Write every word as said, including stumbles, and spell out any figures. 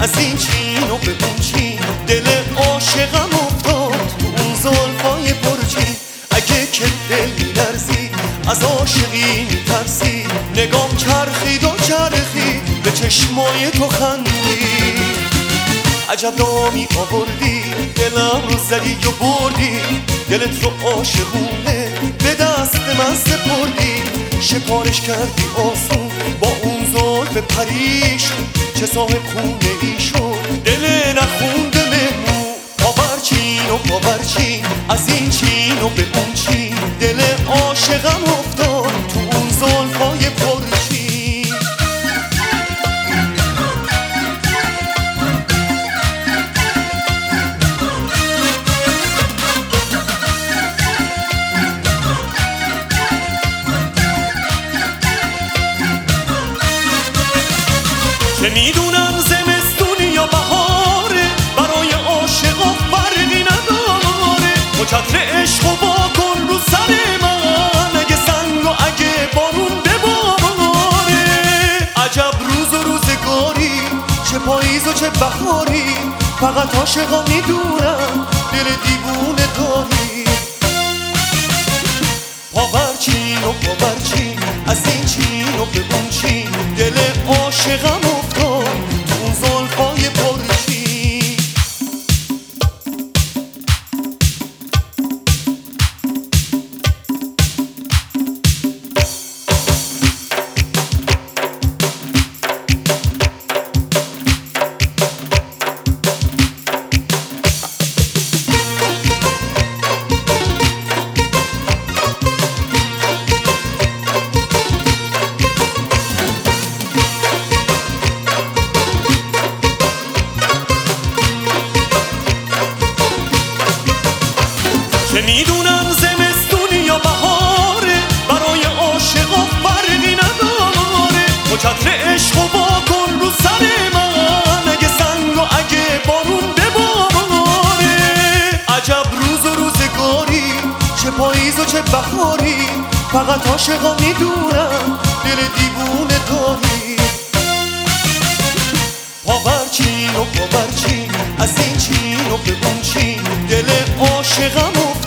از این چین و به اون چین، دل عاشقم افتاد تو اون زلفای پرچین. اگه که دل میلرزی از عاشقی میترسی، نگام چرخید و چرخید به چشمای تو خندید. عجب رامی آوردی دلم رو زدی و بردی، دلت رو عاشقونه به دست من سپردی. شکارش کردی آسون با اون زلف پریشون، چه صاحب خونه ای شد دل نخونده مهمون. پاورچین و پاورچین از این چین و به اون چین، دل عاشقم افتاد تو اون زلفای پرچین. چه میدونم زمستون یا بهاره، برای عاشقا فرقی نداره. تو چتر عشق و واکن رو سر من، اگه سنگ و اگه بارون بباره. عجب روز و روزگاری، چه پاییز و چه بهاری، فقط عاشقا میدونم دل دیوونه داری. پاورچین و پاورچین از این چین و به اون چین، دل عاشقم افتاد تو اون زلفای پرچین. چه میدونم زمستون یا بهاره، برای عاشقا فرقی نداره. تو چتر عشق و واکن رو سر من، اگه سنگ و اگه بارون بباره. عجب روز و روزگاری، چه پاییز و چه بهاری، فقط عاشقا میدونم دل دیوونه داری. پاورچین و پاورچین از این چین و به اون چین، دل عاشقم